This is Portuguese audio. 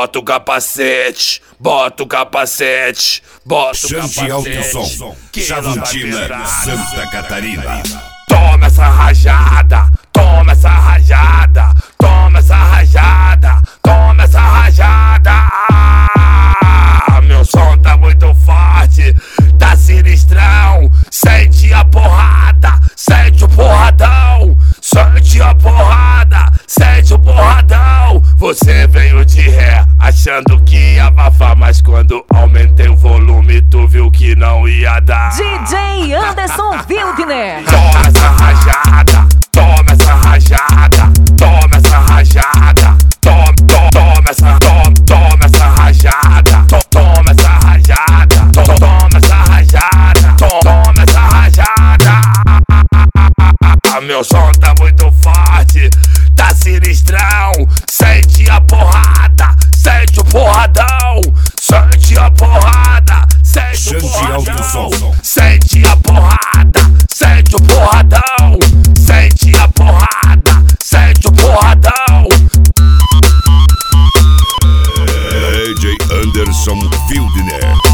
bota o capacete, bota o capacete, bota o Xande Alto capacete. Som, Chavantina, Santa Catarina. Toma essa rajada, toma essa rajada, toma essa rajada, toma essa rajada. Meu som tá muito forte, tá sinistrão. Sente a porrada, sente o porradão. Sente a porrada, sente o porradão. Você veio de ré, achando que ia abafar, mas quando aumentei o volume, tu viu que não ia dar. DJ Anderson Wildner. Toma essa rajada, toma essa rajada, toma essa rajada, toma essa rajada, toma essa rajada, toma essa rajada, toma essa rajada. Meu som tá muito forte, tá sinistrão. Sente a porrada, sente o porradão. Sente a porrada, sente o Xande Alto Som. porradão. Sente a porrada, sente o porradão. Sente a porrada, sente o porradão. DJ Anderson Wildner.